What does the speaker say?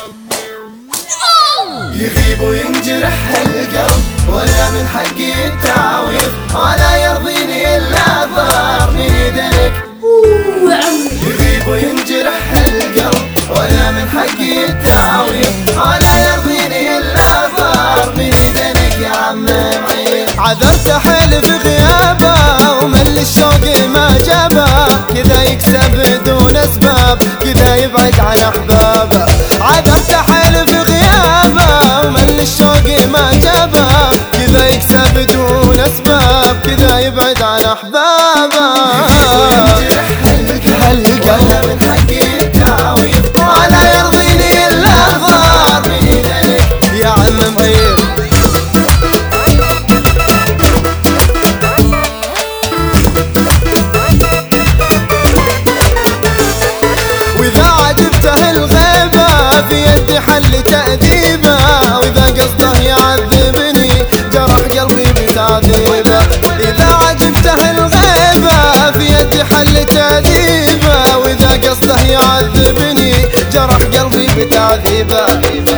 يغيب وينجرح القلب ولا من حقي التعويض، ولا يرضيني الا ضار من يدك. يغيب وينجرح القلب ولا من حقي التعويض، ولا يرضيني الا ضار من يدك يا عم معين. عذرت حيل في غيابه ومل الشوق ما جابه، كذا يكسب دون اسباب كذا يبعد عن احبابه. عذرت حيل في غيابه ومل الشوق ما جابه، كذا يكسب دون اسباب كذا يبعد عن احبابه. ولا من حقي التعويض، ولا يرضيني الا ضار من يدك يا عم معين. واذا عجبته الغيبه في يدي حل تأديبه، واذا قصده يعذبني جرح قلبي بتعذيبه. اذا عجبته الغيبه في يدي حل تأديبه، واذا قصده يعذبني جرح قلبي بتعذيبه.